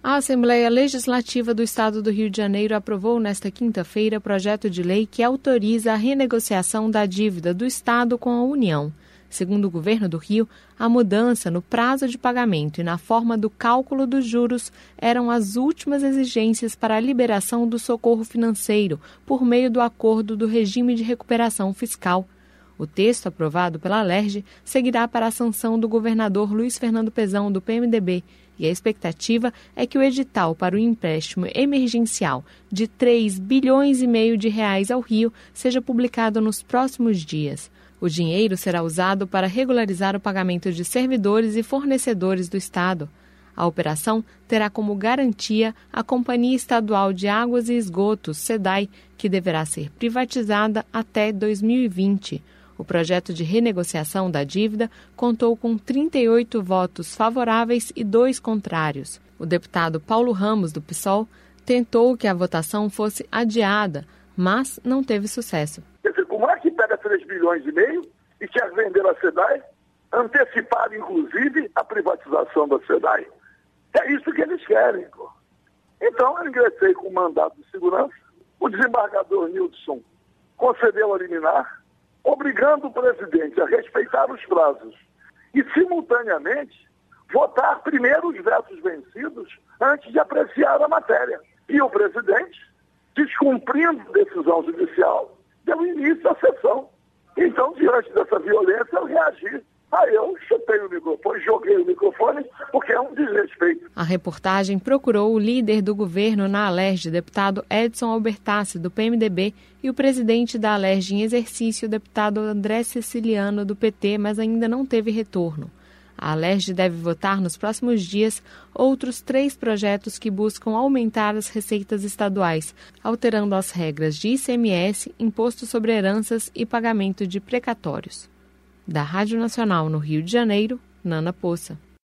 A Assembleia Legislativa do Estado do Rio de Janeiro aprovou nesta quinta-feira projeto de lei que autoriza a renegociação da dívida do Estado com a União. Segundo o governo do Rio, a mudança no prazo de pagamento e na forma do cálculo dos juros eram as últimas exigências para a liberação do socorro financeiro por meio do acordo do regime de recuperação fiscal. O texto aprovado pela Alerj seguirá para a sanção do governador Luiz Fernando Pezão, do PMDB, e a expectativa é que o edital para o empréstimo emergencial de 3,5 bilhões de reais ao Rio seja publicado nos próximos dias. O dinheiro será usado para regularizar o pagamento de servidores e fornecedores do Estado. A operação terá como garantia a Companhia Estadual de Águas e Esgotos, SEDAI, que deverá ser privatizada até 2020. O projeto de renegociação da dívida contou com 38 votos favoráveis e 2 contrários. O deputado Paulo Ramos, do PSOL, tentou que a votação fosse adiada, mas não teve sucesso. Como é que pega 3,5 bilhões e quer vender a SEDAI? Antecipar, inclusive, a privatização da SEDAI. É isso que eles querem. Pô. Então, eu ingressei com o mandato de segurança. O desembargador Nilson concedeu a liminar, obrigando o presidente a respeitar os prazos e, simultaneamente, votar primeiro os vetos vencidos antes de apreciar a matéria. E o presidente, descumprindo decisão judicial, deu início à sessão. Então, diante dessa violência, eu reagi. Aí eu chutei o microfone, joguei o microfone, porque é um desrespeito. A reportagem procurou o líder do governo na Alerj, deputado Edson Albertassi, do PMDB, e o presidente da Alerj em exercício, deputado André Ceciliano, do PT, mas ainda não teve retorno. A Alerj deve votar nos próximos dias outros 3 projetos que buscam aumentar as receitas estaduais, alterando as regras de ICMS, Imposto sobre Heranças e pagamento de precatórios. Da Rádio Nacional no Rio de Janeiro, Nana Poça.